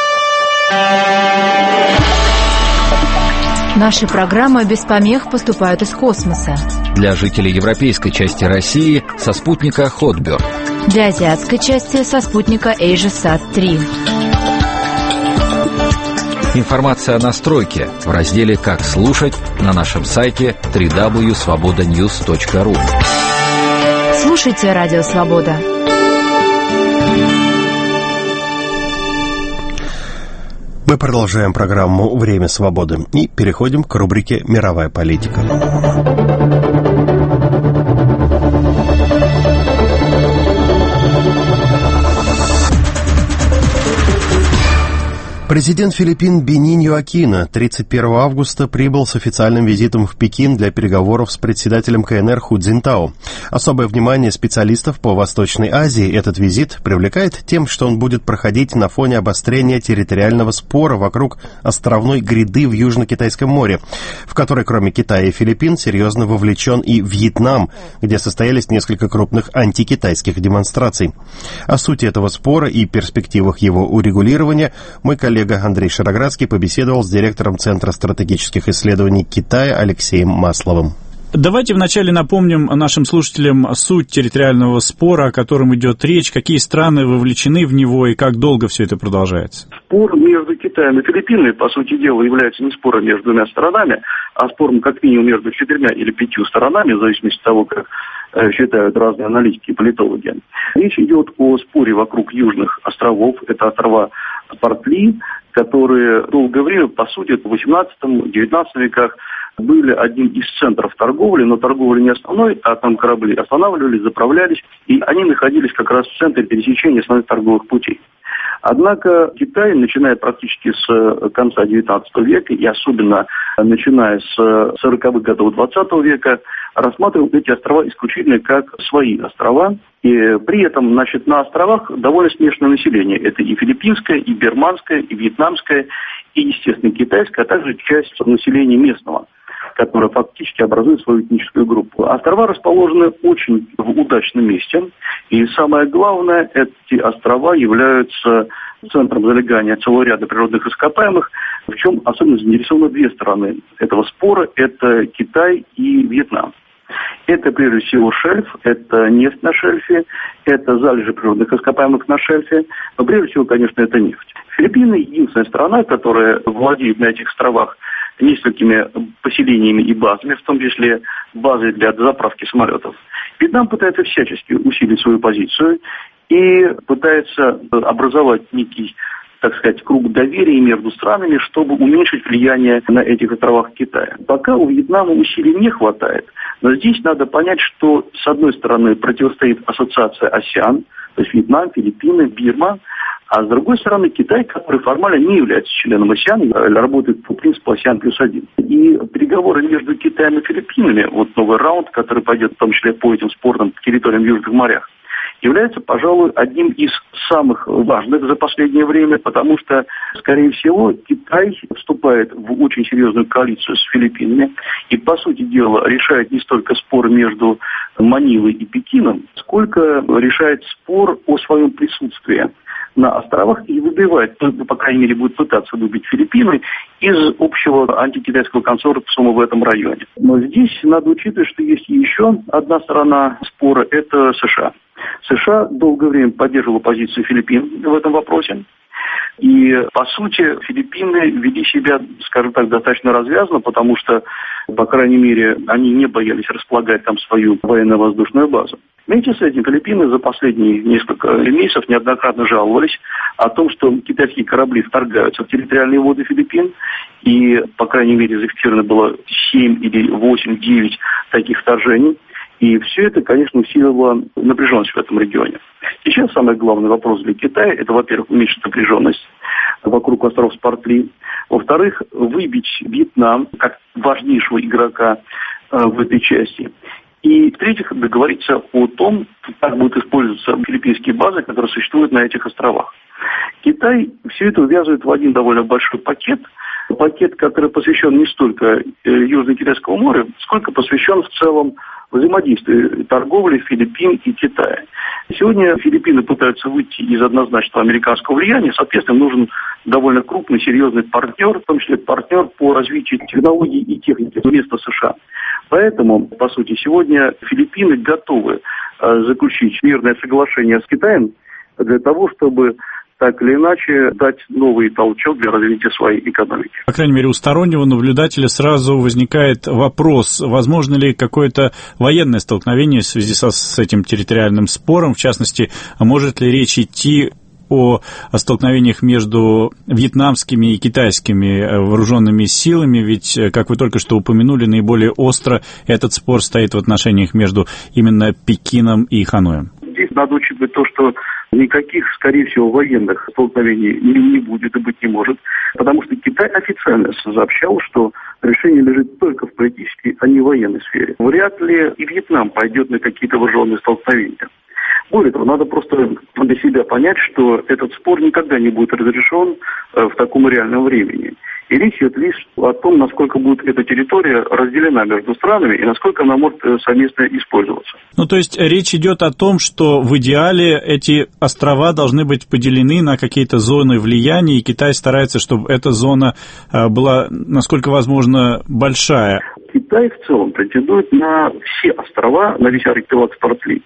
Наши программы без помех поступают из космоса. Для жителей европейской части России со спутника Hotbird. Для азиатской части со спутника AsiaSat-3. Информация о настройке в разделе «Как слушать» на нашем сайте www.svobodanews.ru. Слушайте Радио Свобода. Мы продолжаем программу «Время свободы» и переходим к рубрике «Мировая политика». Президент Филиппин Бениньо Акино 31 августа прибыл с официальным визитом в Пекин для переговоров с председателем КНР Ху Цзиньтао. Особое внимание специалистов по Восточной Азии этот визит привлекает тем, что он будет проходить на фоне обострения территориального спора вокруг островной гряды в Южно-Китайском море, в которой кроме Китая и Филиппин серьезно вовлечен и Вьетнам, где состоялись несколько крупных антикитайских демонстраций. О сути этого спора и перспективах его урегулирования мой коллега Андрей Шароградский побеседовал с директором Центра стратегических исследований Китая Алексеем Масловым. Давайте вначале напомним нашим слушателям суть территориального спора, о котором идет речь, какие страны вовлечены в него и как долго все это продолжается. Спор между Китаем и Филиппинами, по сути дела, является не спором между двумя сторонами, а спором как минимум между 4 или 5 сторонами, в зависимости от того, как считают разные аналитики и политологи. Речь идет о споре вокруг южных островов. Это острова Портли, которые долгое время, по сути, в 18-19 веках были одним из центров торговли, но торговля не основной, а там корабли останавливались, заправлялись, и они находились как раз в центре пересечения основных торговых путей. Однако Китай, начиная практически с конца XIX века и особенно начиная с 40-х годов XX века, рассматривал эти острова исключительно как свои острова. И при этом, значит, на островах довольно смешанное население. Это и филиппинское, и бирманское, и вьетнамское, и, естественно, китайское, а также часть населения местного, которая фактически образует свою этническую группу. Острова расположены очень в удачном месте. И самое главное, эти острова являются центром залегания целого ряда природных ископаемых, в чем особенно заинтересованы две стороны этого спора. Это Китай и Вьетнам. Это, прежде всего, шельф, это нефть на шельфе, это залежи природных ископаемых на шельфе, но, прежде всего, конечно, это нефть. Филиппины – единственная страна, которая владеет на этих островах несколькими поселениями и базами, в том числе базой для заправки самолетов. Вьетнам пытается всячески усилить свою позицию и пытается образовать некий, так сказать, круг доверия между странами, чтобы уменьшить влияние на этих островах Китая. Пока у Вьетнама усилий не хватает, но здесь надо понять, что с одной стороны противостоит ассоциация АСЕАН, то есть Вьетнам, Филиппины, Бирма, а с другой стороны Китай, который формально не является членом АСЕАН, работает по принципу АСЕАН+1. И переговоры между Китаем и Филиппинами, вот новый раунд, который пойдет в том числе по этим спорным территориям в Южных морях, является, пожалуй, одним из самых важных за последнее время, потому что, скорее всего, Китай вступает в очень серьезную коалицию с Филиппинами и, по сути дела, решает не столько спор между Манилой и Пекином, сколько решает спор о своем присутствии на островах и выбивает, по крайней мере, будет пытаться выбить Филиппины из общего антикитайского консорциума в этом районе. Но здесь надо учитывать, что есть еще одна сторона спора – это США. США долгое время поддерживала позицию Филиппин в этом вопросе. И, по сути, Филиппины вели себя, скажем так, достаточно развязно, потому что, по крайней мере, они не боялись располагать там свою военно-воздушную базу. Вместе с этим Филиппины за последние несколько месяцев неоднократно жаловались о том, что китайские корабли вторгаются в территориальные воды Филиппин, и, по крайней мере, зафиксировано было 7 или 8-9 таких вторжений. И все это, конечно, усилило напряженность в этом регионе. Сейчас самый главный вопрос для Китая – это, во-первых, уменьшить напряженность вокруг островов Спартли. Во-вторых, выбить Вьетнам как важнейшего игрока в этой части. И, в-третьих, договориться о том, как будут использоваться филиппинские базы, которые существуют на этих островах. Китай все это увязывает в один довольно большой пакет, который посвящен не столько Южно-Китайскому морю, сколько посвящен в целом взаимодействию торговли Филиппин и Китая. Сегодня Филиппины пытаются выйти из однозначного американского влияния, соответственно, нужен довольно крупный, серьезный партнер, в том числе партнер по развитию технологий и техники вместо США. Поэтому, по сути, сегодня Филиппины готовы заключить мирное соглашение с Китаем для того, чтобы так или иначе дать новый толчок для развития своей экономики. По крайней мере, у стороннего наблюдателя сразу возникает вопрос, возможно ли какое-то военное столкновение в связи с этим территориальным спором, в частности, может ли речь идти о столкновениях между вьетнамскими и китайскими вооруженными силами, ведь, как вы только что упомянули, наиболее остро этот спор стоит в отношениях между именно Пекином и Ханоем. Здесь надо учитывать то, что никаких, скорее всего, военных столкновений не будет и быть не может, потому что Китай официально сообщал, что решение лежит только в политической, а не в военной сфере. Вряд ли и Вьетнам пойдет на какие-то вооруженные столкновения. Более того, надо просто для себя понять, что этот спор никогда не будет разрешен в таком реальном времени. И речь идет лишь о том, насколько будет эта территория разделена между странами и насколько она может совместно использоваться. Ну, то есть речь идет о том, что в идеале эти острова должны быть поделены на какие-то зоны влияния, и Китай старается, чтобы эта зона была, насколько возможно, большая. Китай в целом претендует на все острова, на весь архипелаг Спартли.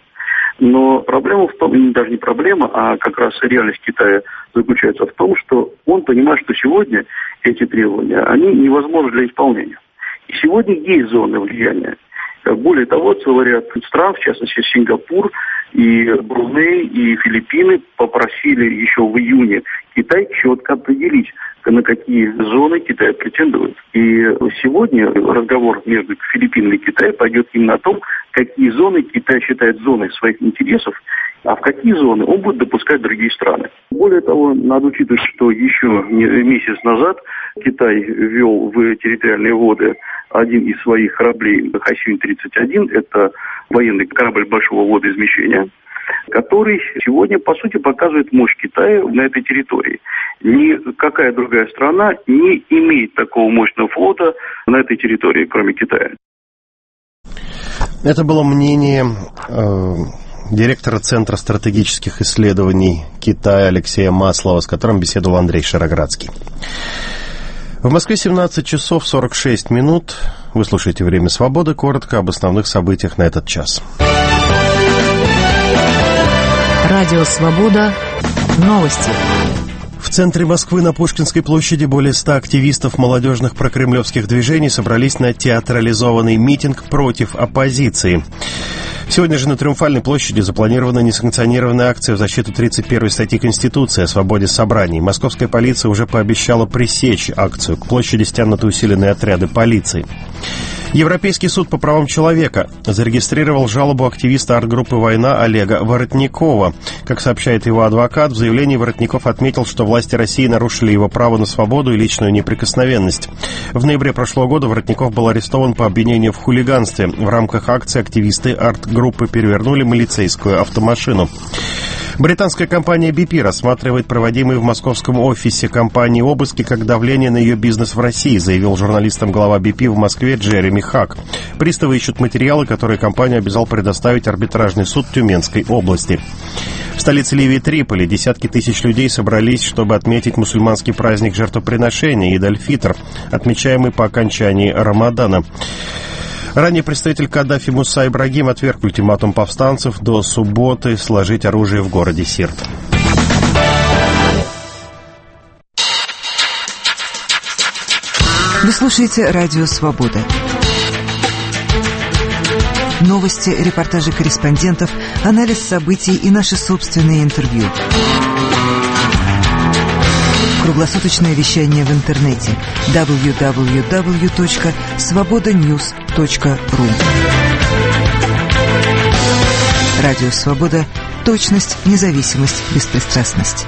Но проблема в том, даже не проблема, а как раз реальность Китая заключается в том, что он понимает, что сегодня эти требования, они невозможны для исполнения. И сегодня есть зоны влияния. Более того, целый ряд стран, в частности Сингапур, И Бруней, и Филиппины попросили еще в июне Китай четко определить, на какие зоны Китай претендует. И сегодня разговор между Филиппинами и Китаем пойдет именно о том, какие зоны Китай считает зоной своих интересов, а в какие зоны он будет допускать другие страны. Более того, надо учитывать, что еще месяц назад Китай ввел в территориальные воды один из своих кораблей Хэсюань-31, это военный корабль большого водоизмещения, который сегодня, по сути, показывает мощь Китая на этой территории. Никакая другая страна не имеет такого мощного флота на этой территории, кроме Китая. Это было мнение директора Центра стратегических исследований Китая Алексея Маслова, с которым беседовал Андрей Шароградский. В Москве 17 часов 46 минут. Вы слушаете «Время свободы». Коротко об основных событиях на этот час. Радио «Свобода». Новости. В центре Москвы на Пушкинской площади более 100 активистов молодежных прокремлевских движений собрались на театрализованный митинг против оппозиции. Сегодня же на Триумфальной площади запланирована несанкционированная акция в защиту 31-й статьи Конституции о свободе собраний. Московская полиция уже пообещала пресечь акцию. К площади стянуты усиленные отряды полиции. Европейский суд по правам человека зарегистрировал жалобу активиста арт-группы «Война» Олега Воротникова. Как сообщает его адвокат, в заявлении Воротников отметил, что власти России нарушили его право на свободу и личную неприкосновенность. В ноябре прошлого года Воротников был арестован по обвинению в хулиганстве. В рамках акции активисты арт-группы перевернули милицейскую автомашину. Британская компания BP рассматривает проводимые в московском офисе компании обыски как давление на ее бизнес в России, заявил журналистам глава BP в Москве Джереми Хак. Приставы ищут материалы, которые компанию обязал предоставить арбитражный суд Тюменской области. В столице Ливии Триполи десятки тысяч людей собрались, чтобы отметить мусульманский праздник жертвоприношения Ид-аль-Фитр, отмечаемый по окончании Рамадана. Ранее представитель Каддафи Муса Ибрагим отверг ультиматум повстанцев до субботы сложить оружие в городе Сирт. Вы слушаете «Радио Свобода». Новости, репортажи корреспондентов, анализ событий и наши собственные интервью. Круглосуточное вещание в интернете www.svobodanews.ru. Радио «Свобода». Точность, независимость, беспристрастность.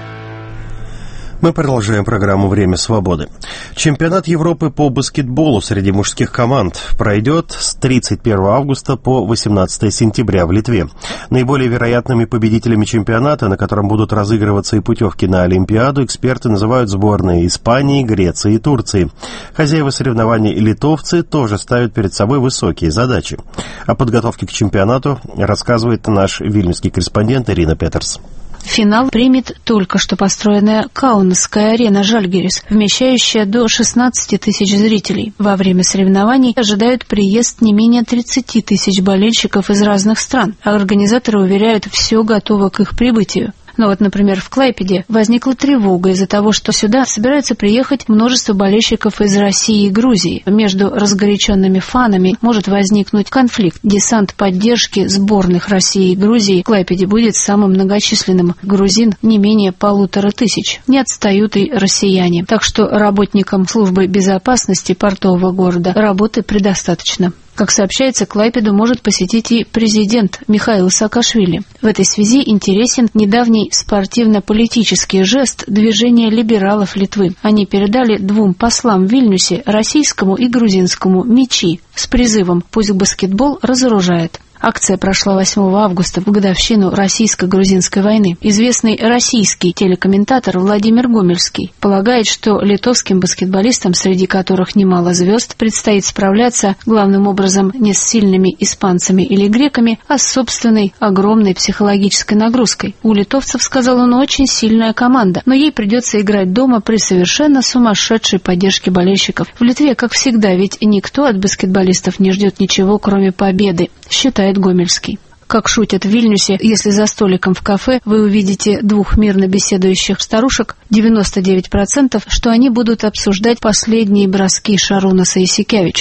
Мы продолжаем программу «Время свободы». Чемпионат Европы по баскетболу среди мужских команд пройдет с 31 августа по 18 сентября в Литве. Наиболее вероятными победителями чемпионата, на котором будут разыгрываться и путевки на Олимпиаду, эксперты называют сборные Испании, Греции и Турции. Хозяева соревнований литовцы тоже ставят перед собой высокие задачи. О подготовке к чемпионату рассказывает наш вильнюсский корреспондент Ирина Петерс. Финал примет только что построенная Каунасская арена «Жальгирис», вмещающая до 16 тысяч зрителей. Во время соревнований ожидают приезд не менее 30 тысяч болельщиков из разных стран. Организаторы уверяют, все готово к их прибытию. Но вот, например, в Клайпеде возникла тревога из-за того, что сюда собираются приехать множество болельщиков из России и Грузии. Между разгоряченными фанами может возникнуть конфликт. Десант поддержки сборных России и Грузии в Клайпеде будет самым многочисленным. Грузин не менее 1500. Не отстают и россияне. Так что работникам службы безопасности портового города работы предостаточно. Как сообщается, Клайпеду может посетить и президент Михаил Саакашвили. В этой связи интересен недавний спортивно-политический жест движения либералов Литвы. Они передали двум послам в Вильнюсе, российскому и грузинскому, мячи с призывом «Пусть баскетбол разоружает». Акция прошла 8 августа в годовщину российско-грузинской войны. Известный российский телекомментатор Владимир Гомельский полагает, что литовским баскетболистам, среди которых немало звезд, предстоит справляться главным образом не с сильными испанцами или греками, а с собственной огромной психологической нагрузкой. У литовцев, сказал он, очень сильная команда, но ей придется играть дома при совершенно сумасшедшей поддержке болельщиков. В Литве, как всегда, ведь никто от баскетболистов не ждет ничего, кроме победы, считает Гомельский. Как шутят в Вильнюсе, если за столиком в кафе вы увидите двух мирно беседующих старушек, 99%, что они будут обсуждать последние броски Шарунаса Ясикевичуса.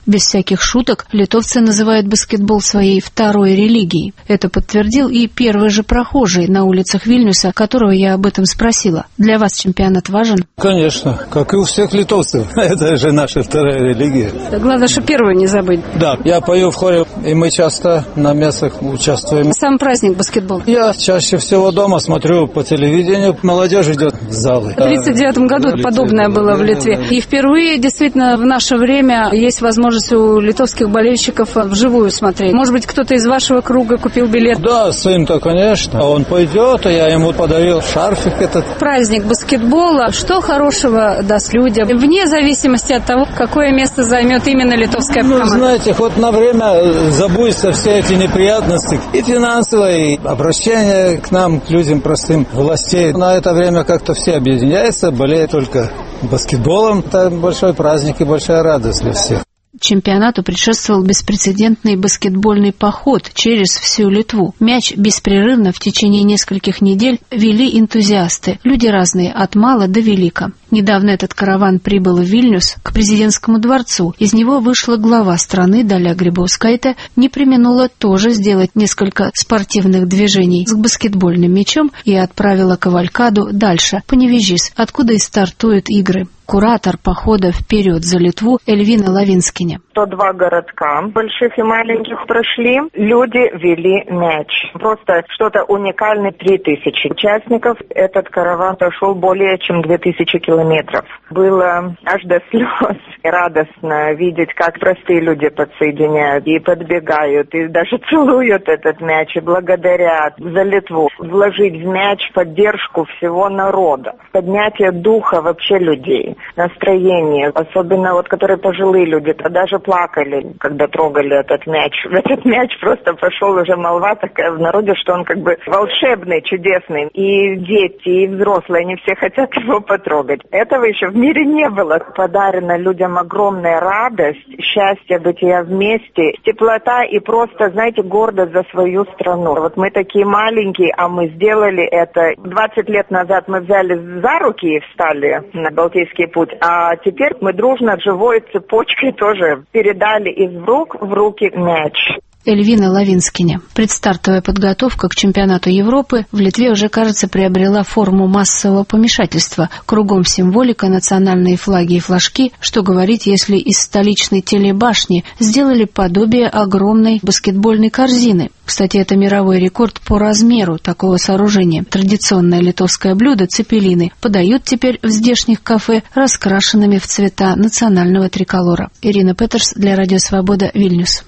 Без всяких шуток, литовцы называют баскетбол своей второй религией. Это подтвердил и первый же прохожий на улицах Вильнюса, которого я об этом спросила. Для вас чемпионат важен? Конечно, как и у всех литовцев. Это же наша вторая религия. Главное, что первую не забыть. Да, я пою в хоре, и мы часто на местах участвуем. Сам праздник баскетбол. Я чаще всего дома смотрю по телевидению. Молодежь идет в залы. В 1939 году подобное было в Литве. И впервые, действительно, в наше время есть возможность у литовских болельщиков вживую смотреть. Может быть, кто-то из вашего круга купил билет? Да, сын-то, конечно. Он пойдет, а я ему подарил шарфик этот. Праздник баскетбола. Что хорошего даст людям? Вне зависимости от того, какое место займет именно литовская команда. Знаете, хоть на время забудется все эти неприятности. И финансовые, и обращение к нам, к людям простым, властей. На это время как-то все объединяются, болеют только баскетболом. Это большой праздник и большая радость для всех. Чемпионату предшествовал беспрецедентный баскетбольный поход через всю Литву. Мяч беспрерывно в течение нескольких недель вели энтузиасты. Люди разные, от мала до велика. Недавно этот караван прибыл в Вильнюс к президентскому дворцу. Из него вышла глава страны Даля Грибаускайте, не преминула тоже сделать несколько спортивных движений с баскетбольным мячом и отправила кавалькаду дальше, по Невежис, откуда и стартуют игры. Куратор похода «Вперед за Литву» Эльвина Лавинскиня. 102 городка, больших и маленьких, прошли. Люди вели мяч. Просто что-то уникальное. 3000 участников. Этот караван прошел более чем 2000 километров. Было аж до слез. Радостно видеть, как простые люди подсоединяют и подбегают, и даже целуют этот мяч, и благодарят за Литву. Вложить в мяч поддержку всего народа. Поднятие духа вообще людей. Настроение, особенно вот которые пожилые люди, то даже плакали, когда трогали этот мяч. Этот мяч просто пошел уже молва такая в народе, что он как бы волшебный, чудесный. И дети, и взрослые, они все хотят его потрогать. Этого еще в мире не было. Подарена людям огромная радость, счастье бытия вместе, теплота и просто, знаете, гордость за свою страну. Вот мы такие маленькие, а мы сделали это. 20 лет назад мы взяли за руки и встали на Балтийский путь, а теперь мы дружно живой цепочкой тоже передали из рук в руки мяч. Эльвина Лавинскиня. Предстартовая подготовка к чемпионату Европы в Литве уже, кажется, приобрела форму массового помешательства. Кругом символика, национальные флаги и флажки. Что говорить, если из столичной телебашни сделали подобие огромной баскетбольной корзины. Кстати, это мировой рекорд по размеру такого сооружения. Традиционное литовское блюдо цепелины подают теперь в здешних кафе раскрашенными в цвета национального триколора. Ирина Петерс для Радио Свобода, Вильнюс.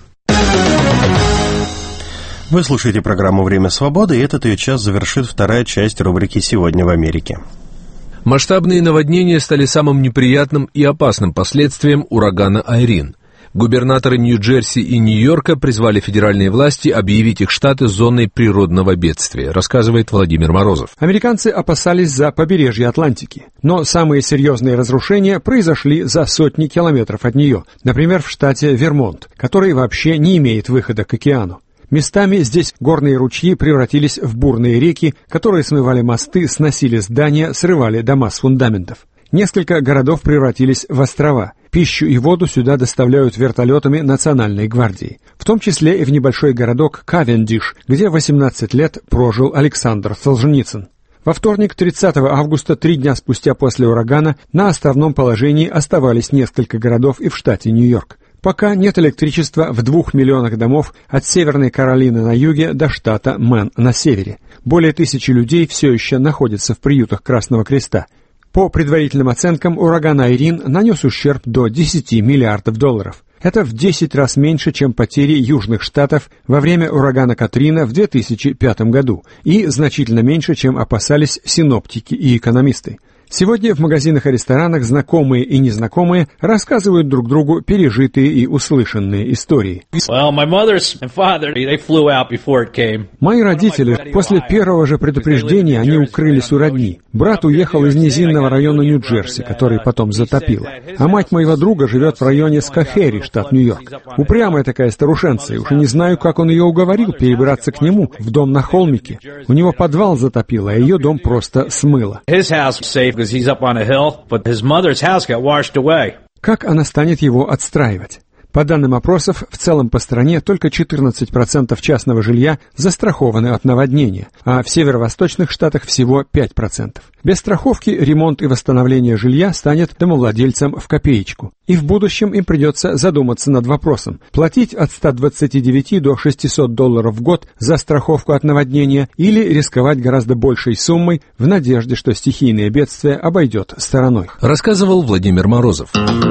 Вы слушаете программу «Время свободы», и этот ее час завершит вторая часть рубрики «Сегодня в Америке». Масштабные наводнения стали самым неприятным и опасным последствием урагана «Айрин». Губернаторы Нью-Джерси и Нью-Йорка призвали федеральные власти объявить их штаты зоной природного бедствия, рассказывает Владимир Морозов. Американцы опасались за побережье Атлантики, но самые серьезные разрушения произошли за сотни километров от нее, например, в штате Вермонт, который вообще не имеет выхода к океану. Местами здесь горные ручьи превратились в бурные реки, которые смывали мосты, сносили здания, срывали дома с фундаментов. Несколько городов превратились в острова. Пищу и воду сюда доставляют вертолетами Национальной гвардии. В том числе и в небольшой городок Кавендиш, где 18 лет прожил Александр Солженицын. Во вторник, 30 августа, 3 дня спустя после урагана, на островном положении оставались несколько городов и в штате Нью-Йорк. Пока нет электричества в 2 миллионах домов от Северной Каролины на юге до штата Мэн на севере. Более 1000 людей все еще находятся в приютах Красного Креста. По предварительным оценкам, ураган Айрин нанес ущерб до $10 миллиардов. Это в 10 раз меньше, чем потери южных штатов во время урагана Катрина в 2005 году, и значительно меньше, чем опасались синоптики и экономисты. Сегодня в магазинах и ресторанах знакомые и незнакомые рассказывают друг другу пережитые и услышанные истории. Мои родители, после первого же предупреждения, они укрылись у родни. Брат уехал из низинного района Нью-Джерси, который потом затопило. А мать моего друга живет в районе Скахери, штат Нью-Йорк. Упрямая такая старушенция, уж не знаю, как он ее уговорил перебраться к нему в дом на холмике. У него подвал затопило, а ее дом просто смыло. Как она станет его отстраивать? По данным опросов, в целом по стране только 14% частного жилья застрахованы от наводнения, а в северо-восточных штатах всего 5%. Без страховки ремонт и восстановление жилья станет домовладельцам в копеечку. И в будущем им придется задуматься над вопросом: платить от $129 до $600 в год за страховку от наводнения или рисковать гораздо большей суммой в надежде, что стихийное бедствие обойдет стороной. Рассказывал Владимир Морозов.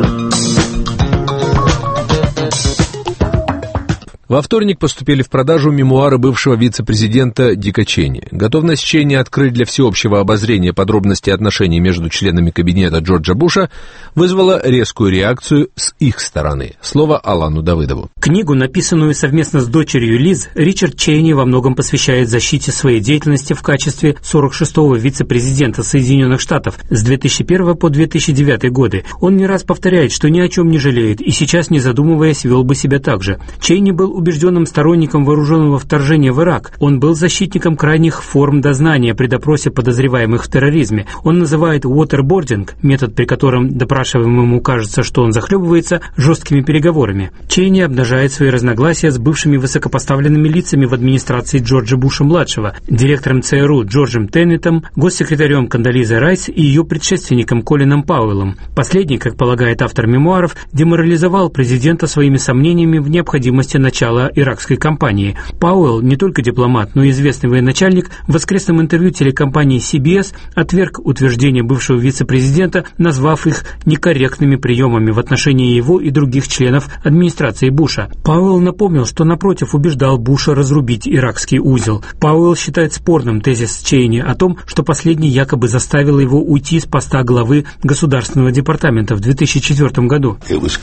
Во вторник поступили в продажу мемуары бывшего вице-президента Дика Чейни. Готовность Чейни открыть для всеобщего обозрения подробности отношений между членами кабинета Джорджа Буша вызвала резкую реакцию с их стороны. Слово Алану Давыдову. Книгу, написанную совместно с дочерью Лиз, Ричард Чейни во многом посвящает защите своей деятельности в качестве 46-го вице-президента Соединенных Штатов с 2001 по 2009 годы. Он не раз повторяет, что ни о чем не жалеет и сейчас, не задумываясь, вел бы себя так же. Чейни был убежденным сторонником вооруженного вторжения в Ирак. Он был защитником крайних форм дознания при допросе подозреваемых в терроризме. Он называет waterboarding, метод, при котором допрашиваемому кажется, что он захлебывается, жесткими переговорами. Чейни обнажает свои разногласия с бывшими высокопоставленными лицами в администрации Джорджа Буша-младшего, директором ЦРУ Джорджем Теннетом, госсекретарем Кондолизой Райс и ее предшественником Колином Пауэллом. Последний, как полагает автор мемуаров, деморализовал президента своими сомнениями в необходимости начала иракской кампании. Пауэлл, не только дипломат, но и известный военачальник, в воскресном интервью телекомпании CBS отверг утверждения бывшего вице-президента, назвав их некорректными приемами в отношении его и других членов администрации Буша. Пауэлл напомнил, что напротив убеждал Буша разрубить иракский узел. Пауэлл считает спорным тезис Чейни о том, что последний якобы заставил его уйти с поста главы Государственного департамента в 2004 году.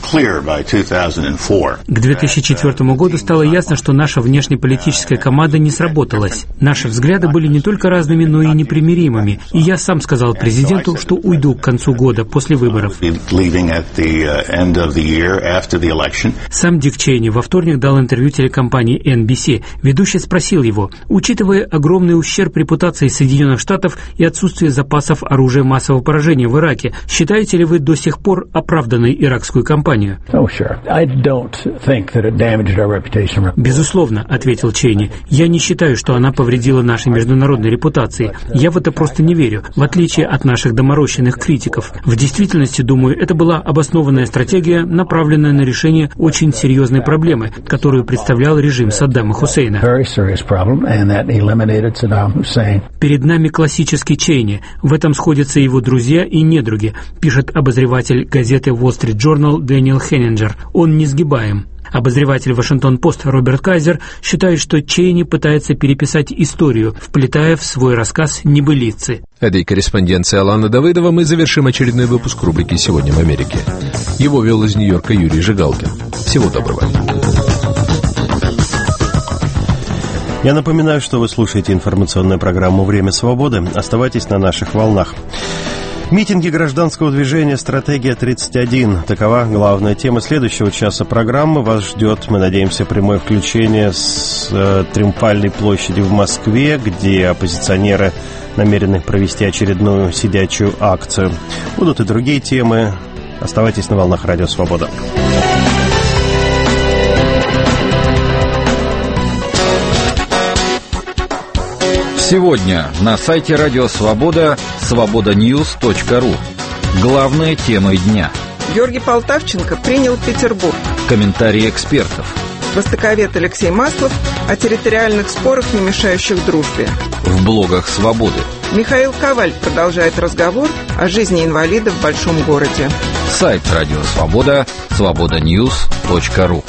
К 2004 году стало ясно, что наша внешнеполитическая команда не сработалась. Наши взгляды были не только разными, но и непримиримыми. И я сам сказал президенту, что уйду к концу года после выборов. Сам Дик Чейни во вторник дал интервью телекомпании NBC. Ведущий спросил его: учитывая огромный ущерб репутации Соединенных Штатов и отсутствие запасов оружия массового поражения в Ираке, считаете ли вы до сих пор оправданной иракскую кампанию? «Безусловно», — ответил Чейни. «Я не считаю, что она повредила нашей международной репутации. Я в это просто не верю, в отличие от наших доморощенных критиков. В действительности, думаю, это была обоснованная стратегия, направленная на решение очень серьезной проблемы, которую представлял режим Саддама Хусейна. Перед нами классический Чейни. В этом сходятся его друзья и недруги», пишет обозреватель газеты Wall Street Journal Дэниел Хеннинджер. «Он несгибаем». Обозреватель «Вашингтон-Пост» Роберт Кайзер считает, что Чейни пытается переписать историю, вплетая в свой рассказ небылицы. Этой корреспонденцией Алана Давыдова мы завершим очередной выпуск рубрики «Сегодня в Америке». Его вел из Нью-Йорка Юрий Жигалкин. Всего доброго. Я напоминаю, что вы слушаете информационную программу «Время свободы». Оставайтесь на наших волнах. Митинги гражданского движения «Стратегия-31». Такова главная тема следующего часа программы. Вас ждет, мы надеемся, прямое включение с Триумфальной площади в Москве, где оппозиционеры намерены провести очередную сидячую акцию. Будут и другие темы. Оставайтесь на волнах Радио Свобода. Сегодня на сайте Радио Свобода свободаньюз.ру. Главные темы дня. Георгий Полтавченко принял Петербург. Комментарии экспертов. Востоковед Алексей Маслов о территориальных спорах, не мешающих дружбе. В блогах Свободы. Михаил Коваль продолжает разговор о жизни инвалидов в большом городе. Сайт Радио Свобода свободаньюз.ру.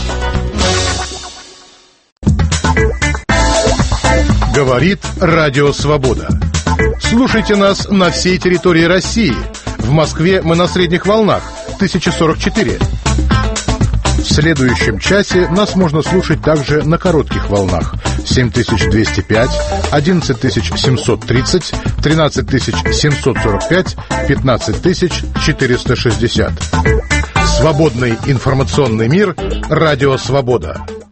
Говорит Радио Свобода. Слушайте нас на всей территории России. В Москве мы на средних волнах 1044. В следующем часе нас можно слушать также на коротких волнах 7205, 11730, 13745, 15460. Свободный информационный мир. Радио Свобода.